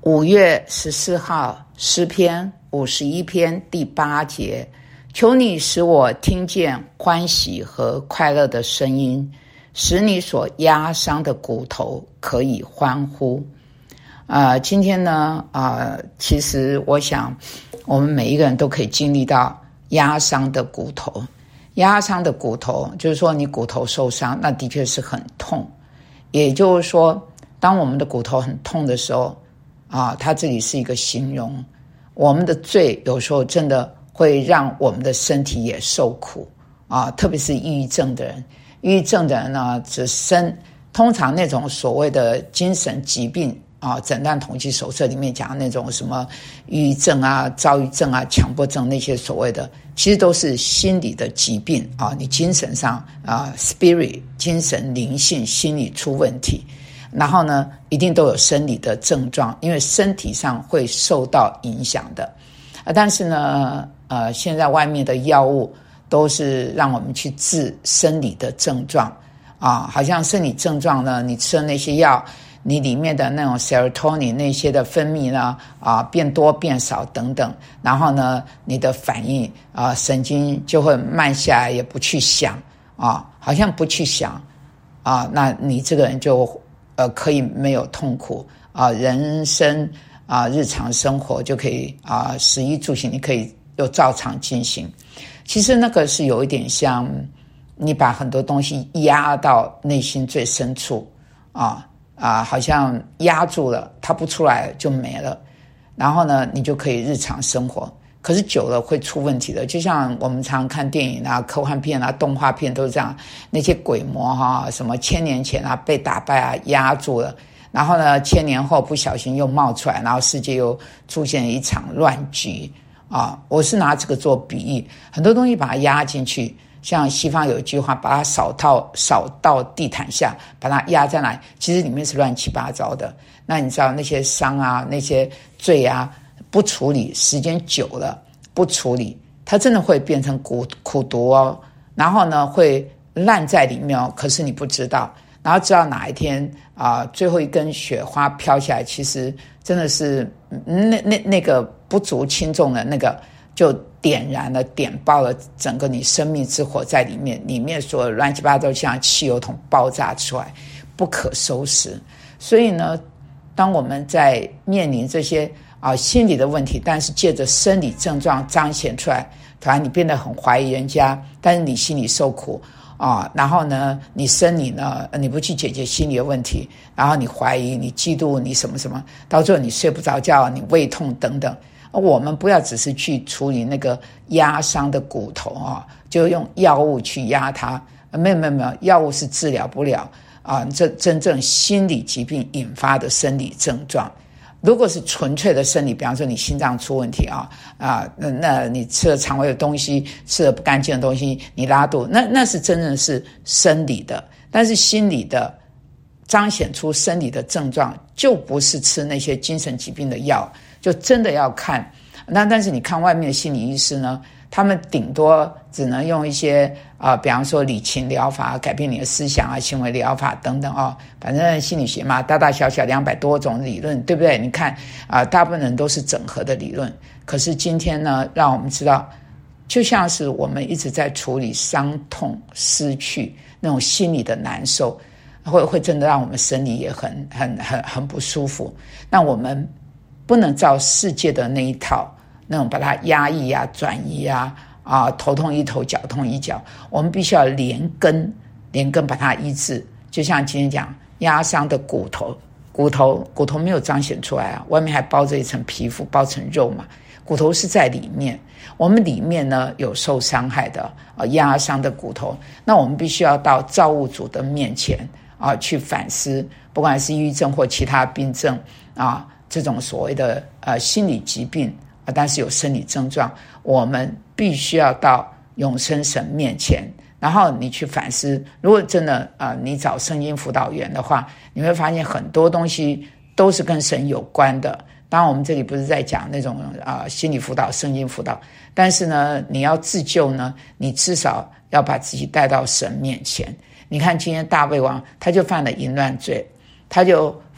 5月14号诗篇51篇第8节，求你使我听见欢喜和快乐的声音，使你所压伤的骨头可以欢呼。今天呢，其实我想我们每一个人都可以经历到压伤的骨头。压伤的骨头就是说你骨头受伤，那的确是很痛。也就是说当我们的骨头很痛的时候它这里是一个形容，我们的罪有时候真的会让我们的身体也受苦特别是抑郁症的人。抑郁症的人呢，通常那种所谓的精神疾病诊断统计手册里面讲那种什么抑郁症躁郁症强迫症，那些所谓的其实都是心理的疾病你精神上spirit 精神灵性心理出问题，然后呢一定都有生理的症状，因为身体上会受到影响的。但是呢现在外面的药物都是让我们去治生理的症状好像生理症状呢，你吃的那些药，你里面的那种 serotonin 那些的分泌呢变多变少等等，然后呢你的反应神经就会慢下来，也不去想好像不去想那你这个人就可以没有痛苦人生日常生活就可以食衣住行你可以又照常进行。其实那个是有一点像你把很多东西压到内心最深处好像压住了，它不出来就没了，然后呢你就可以日常生活。可是久了会出问题的，就像我们常看电影科幻片动画片都是这样，那些鬼魔什么1000年前被打败压住了，然后呢1000年后不小心又冒出来，然后世界又出现一场乱局我是拿这个做比喻，很多东西把它压进去，像西方有一句话，把它扫到地毯下，把它压在那里，其实里面是乱七八糟的。那你知道那些伤那些罪不处理，时间久了不处理，它真的会变成苦毒然后呢会烂在里面可是你不知道，然后直到哪一天最后一根雪花飘下来，其实真的是那个不足轻重的那个就点燃了点爆了整个你生命之火在里面所有乱七八糟像汽油桶爆炸出来，不可收拾。所以呢当我们在面临这些心理的问题，但是借着生理症状彰显出来，反而你变得很怀疑人家，但是你心里受苦然后呢你生理呢你不去解决心理的问题，然后你怀疑你嫉妒你什么什么，到最后你睡不着觉，你胃痛等等。我们不要只是去处理那个压伤的骨头就用药物去压它，没有，药物是治疗不了这真正心理疾病引发的生理症状。如果是纯粹的生理，比方说你心脏出问题那你吃了肠胃的东西，吃了不干净的东西，你拉肚，那是真正是生理的。但是心理的彰显出生理的症状，就不是吃那些精神疾病的药，就真的要看。但是你看外面的心理医师呢，他们顶多只能用一些比方说理情疗法改变你的思想行为疗法等等反正心理学嘛，大大小小200多种理论，对不对？你看大部分人都是整合的理论。可是今天呢让我们知道，就像是我们一直在处理伤痛失去那种心理的难受，会真的让我们生理也很不舒服。那我们不能照世界的那一套，那种把它压抑转移头痛医头脚痛医脚，我们必须要连根把它医治。就像今天讲压伤的骨头没有彰显出来外面还包着一层皮肤，包层肉嘛，骨头是在里面。我们里面呢有受伤害的压伤的骨头，那我们必须要到造物主的面前去反思，不管是抑郁症或其他病症这种所谓的心理疾病但是有生理症状，我们必须要到永生神面前，然后你去反思。如果真的你找圣经辅导员的话，你会发现很多东西都是跟神有关的。当然我们这里不是在讲那种心理辅导圣经辅导，但是呢你要自救呢，你至少要把自己带到神面前。你看今天大卫王他就犯了淫乱罪，他就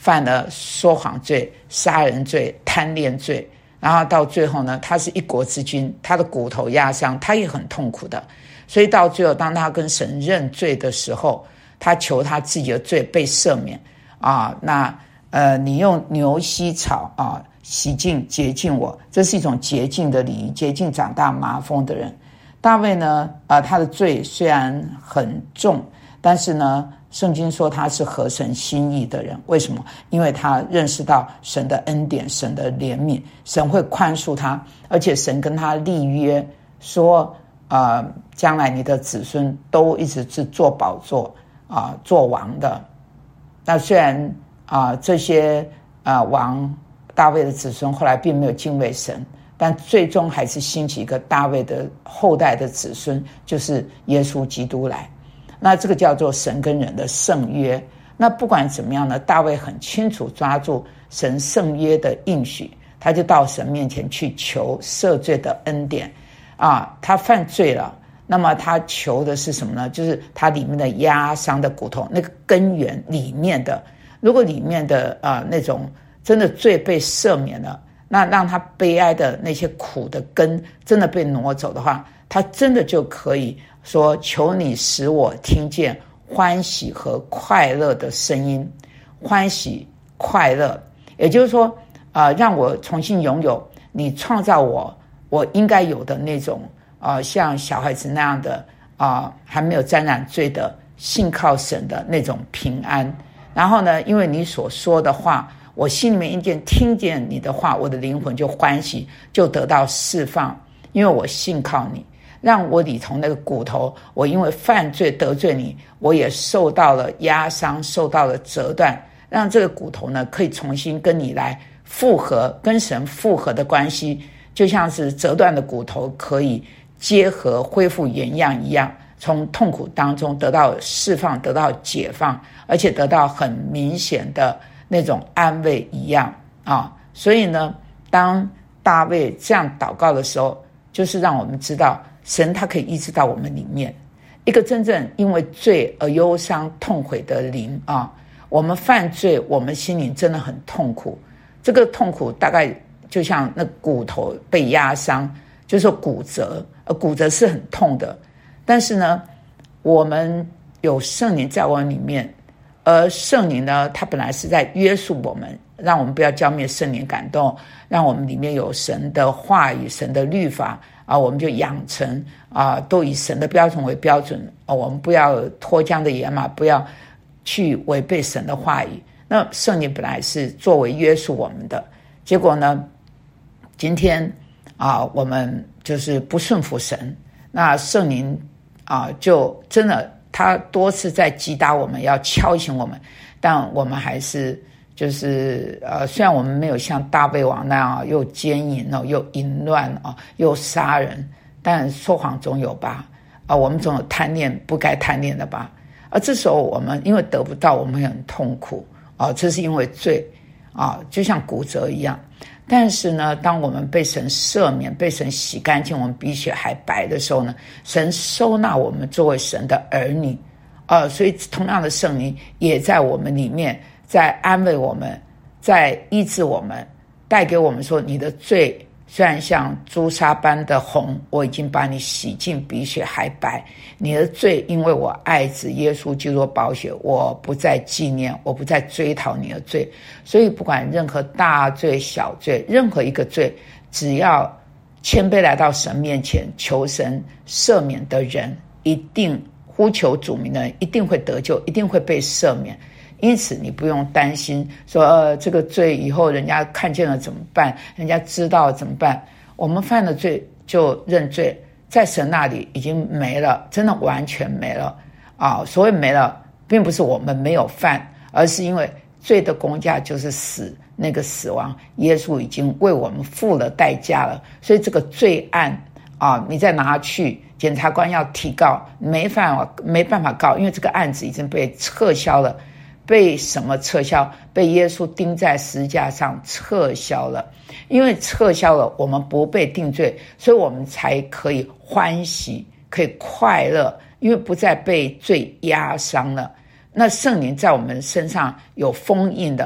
犯了说谎罪、杀人罪、贪恋罪，然后到最后呢，他是一国之君，他的骨头压伤，他也很痛苦的。所以到最后，当他跟神认罪的时候，他求他自己的罪被赦免啊。那你用牛膝草啊洗净洁净我，这是一种洁净的礼仪，洁净长大麻风的人。大卫呢他的罪虽然很重，但是呢圣经说他是合神心意的人。为什么？因为他认识到神的恩典，神的怜悯，神会宽恕他，而且神跟他立约说将来你的子孙都一直是做宝座做王的。那虽然这些王大卫的子孙后来并没有敬畏神，但最终还是兴起一个大卫的后代的子孙，就是耶稣基督来。那这个叫做神跟人的圣约。那不管怎么样呢，大卫很清楚抓住神圣约的应许，他就到神面前去求赦罪的恩典他犯罪了，那么他求的是什么呢？就是他里面的压伤的骨头，那个根源里面的，如果里面的那种真的罪被赦免了，那让他悲哀的那些苦的根真的被挪走的话，他真的就可以说，求你使我听见欢喜和快乐的声音。欢喜快乐，也就是说让我重新拥有你创造我应该有的那种像小孩子那样的还没有沾染罪的信靠神的那种平安。然后呢，因为你所说的话，我心里面听见你的话，我的灵魂就欢喜，就得到释放，因为我信靠你。让我里头那个骨头，我因为犯罪得罪你，我也受到了压伤，受到了折断，让这个骨头呢可以重新跟你来复合，跟神复合的关系，就像是折断的骨头可以结合恢复原样一样，从痛苦当中得到释放，得到解放，而且得到很明显的那种安慰一样所以呢，当大卫这样祷告的时候，就是让我们知道神他可以医治到我们里面一个真正因为罪而忧伤痛悔的灵我们犯罪，我们心灵真的很痛苦，这个痛苦大概就像那骨头被压伤，就是骨折，骨折是很痛的。但是呢，我们有圣灵在我们里面，而圣灵呢，它本来是在约束我们，让我们不要浇灭圣灵感动，让我们里面有神的话语，神的律法我们就养成都以神的标准为标准我们不要脱缰的野马，不要去违背神的话语。那圣灵本来是作为约束我们的，结果呢，今天我们就是不顺服神，那圣灵就真的他多次在击打我们，要敲醒我们，但我们还是就是虽然我们没有像大卫王那样又奸淫又淫乱又杀人，但说谎总有吧我们总有贪恋不该贪恋的吧这时候我们因为得不到，我们很痛苦这是因为罪就像骨折一样。但是呢，当我们被神赦免，被神洗干净，我们比血还白的时候呢，神收纳我们作为神的儿女所以同样的圣灵也在我们里面，在安慰我们，在医治我们，带给我们说，你的罪虽然像朱砂般的红，我已经把你洗净，比血还白。你的罪因为我爱子耶稣基督的宝血，我不再纪念，我不再追讨你的罪。所以不管任何大罪小罪，任何一个罪，只要谦卑来到神面前求神赦免的人，一定呼求主名的人一定会得救，一定会被赦免。因此你不用担心说这个罪以后人家看见了怎么办，人家知道了怎么办。我们犯了罪就认罪，在神那里已经没了，真的完全没了所谓没了，并不是我们没有犯，而是因为罪的工价就是死，那个死亡耶稣已经为我们付了代价了。所以这个罪案你再拿去检察官要提告，没办法告，因为这个案子已经被撤销了。被什么撤销？被耶稣钉在十字架上撤销了。因为撤销了，我们不被定罪，所以我们才可以欢喜，可以快乐，因为不再被罪压伤了。那圣灵在我们身上有封印的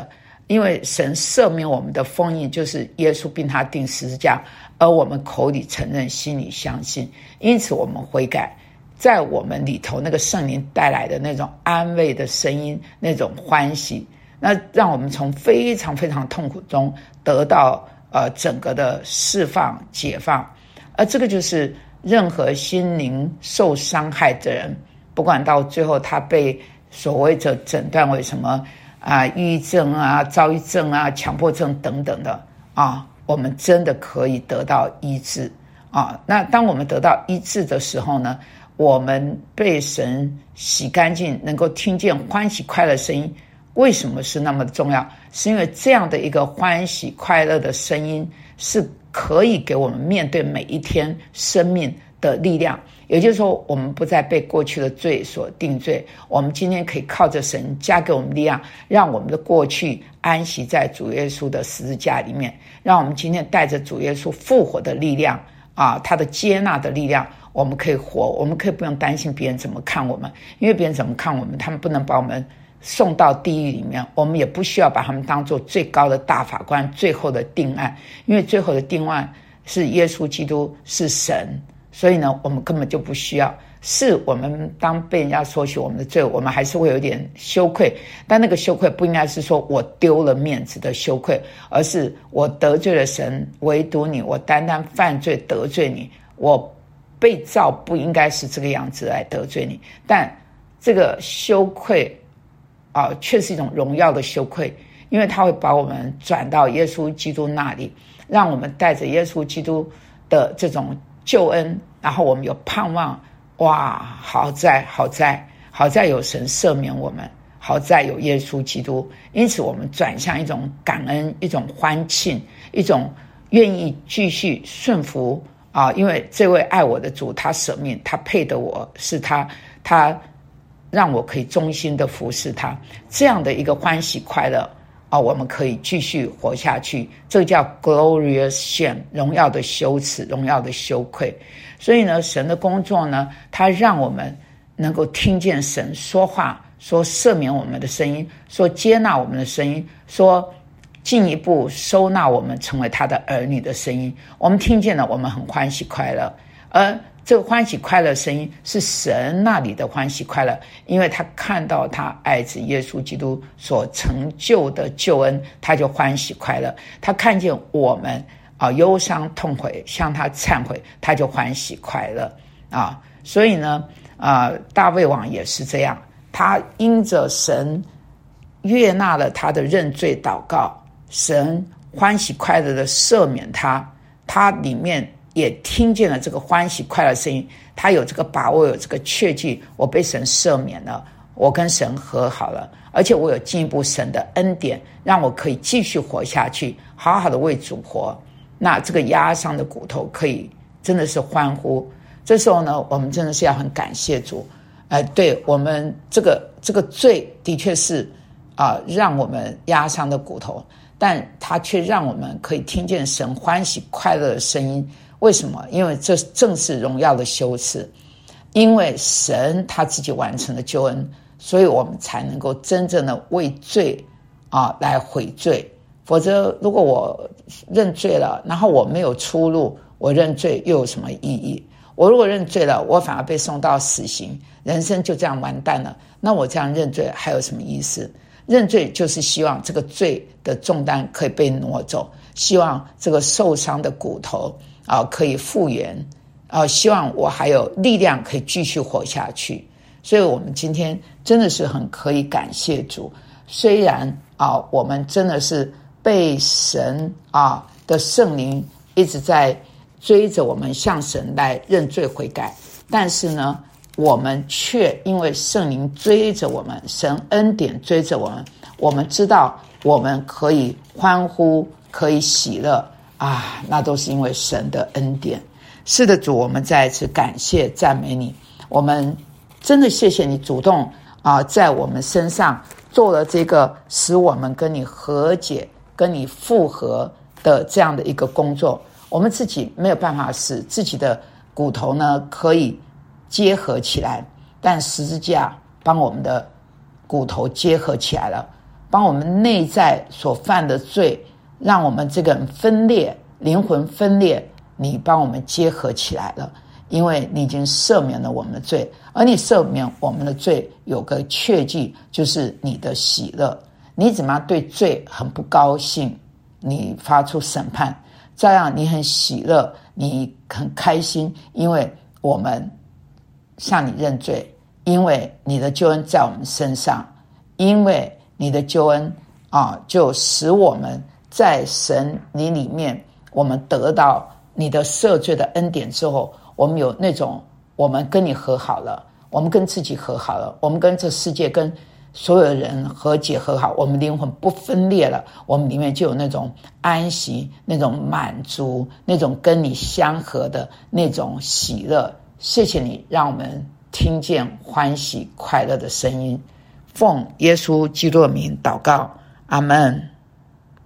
因为神赦免我们的封印就是耶稣并他钉十字架，而我们口里承认，心里相信，因此我们悔改，在我们里头那个圣灵带来的那种安慰的声音，那种欢喜，那让我们从非常非常痛苦中得到整个的释放解放。而这个就是任何心灵受伤害的人，不管到最后他被所谓的诊断为什么抑郁症躁郁症强迫症等等的我们真的可以得到医治那当我们得到医治的时候呢，我们被神洗干净，能够听见欢喜快乐的声音。为什么是那么重要？是因为这样的一个欢喜快乐的声音是可以给我们面对每一天生命的力量。也就是说，我们不再被过去的罪所定罪，我们今天可以靠着神加给我们力量，让我们的过去安息在主耶稣的十字架里面，让我们今天带着主耶稣复活的力量他的接纳的力量，我们可以活，我们可以不用担心别人怎么看我们，因为别人怎么看我们，他们不能把我们送到地狱里面，我们也不需要把他们当作最高的大法官，最后的定案，因为最后的定案是耶稣基督，是神，所以呢，我们根本就不需要。是我们当被人家说起我们的罪，我们还是会有点羞愧，但那个羞愧不应该是说我丢了面子的羞愧，而是我得罪了神，唯独你，我单单犯罪得罪你，我被造不应该是这个样子来得罪你，但这个羞愧却是一种荣耀的羞愧，因为它会把我们转到耶稣基督那里，让我们带着耶稣基督的这种救恩，然后我们有盼望。哇，好在有神赦免我们，好在有耶稣基督，因此我们转向一种感恩，一种欢庆，一种愿意继续顺服因为这位爱我的主，他舍命，他配得我，是他让我可以忠心的服侍他，这样的一个欢喜快乐我们可以继续活下去，这个叫 glorious shame， 荣耀的羞耻，荣耀的羞愧。所以呢，神的工作呢，他让我们能够听见神说话，说赦免我们的声音，说接纳我们的声音，说进一步收纳我们成为他的儿女的声音。我们听见了，我们很欢喜快乐，而这个欢喜快乐的声音是神那里的欢喜快乐，因为他看到他爱子耶稣基督所成就的救恩，他就欢喜快乐。他看见我们忧伤痛悔，向他忏悔，他就欢喜快乐所以呢大卫王也是这样，他因着神悦纳了他的认罪祷告，神欢喜快乐的赦免他里面也听见了这个欢喜快乐的声音，他有这个把握，有这个确据，我被神赦免了，我跟神和好了，而且我有进一步神的恩典，让我可以继续活下去，好好的为主活。那这个压伤的骨头可以真的是欢呼。这时候呢，我们真的是要很感谢主，对我们这个罪的确是让我们压伤的骨头，但他却让我们可以听见神欢喜快乐的声音。为什么？因为这正是荣耀的羞耻，因为神他自己完成了救恩，所以我们才能够真正的为罪来悔罪。否则如果我认罪了，然后我没有出路，我认罪又有什么意义？我如果认罪了，我反而被送到死刑，人生就这样完蛋了，那我这样认罪还有什么意思？认罪就是希望这个罪的重担可以被挪走，希望这个受伤的骨头可以复原，希望我还有力量可以继续活下去。所以我们今天真的是很可以感谢主，虽然我们真的是被神的圣灵一直在追着我们向神来认罪悔改，但是呢，我们却因为圣灵追着我们，神恩典追着我们，我们知道我们可以欢呼，可以喜乐那都是因为神的恩典。是的，主，我们再一次感谢赞美你，我们真的谢谢你主动在我们身上做了这个使我们跟你和解，跟你复合的这样的一个工作。我们自己没有办法使自己的骨头呢可以结合起来，但十字架帮我们的骨头结合起来了。 帮我们内在所犯的罪，让我们这个人分裂，灵魂分裂，你帮我们结合起来了，因为你已经赦免了我们的罪，而你赦免我们的罪有个确据，就是你的喜乐。你怎么样对罪很不高兴，你发出审判，照样你很喜乐，你很开心，因为我们向你认罪，因为你的救恩在我们身上，因为你的救恩就使我们在神你里面，我们得到你的赦罪的恩典之后，我们有那种我们跟你和好了，我们跟自己和好了，我们跟这世界跟所有的人和解和好，我们灵魂不分裂了，我们里面就有那种安息，那种满足，那种跟你相合的那种喜乐。谢谢你让我们听见欢喜快乐的声音，奉耶稣基督的名祷告，阿们。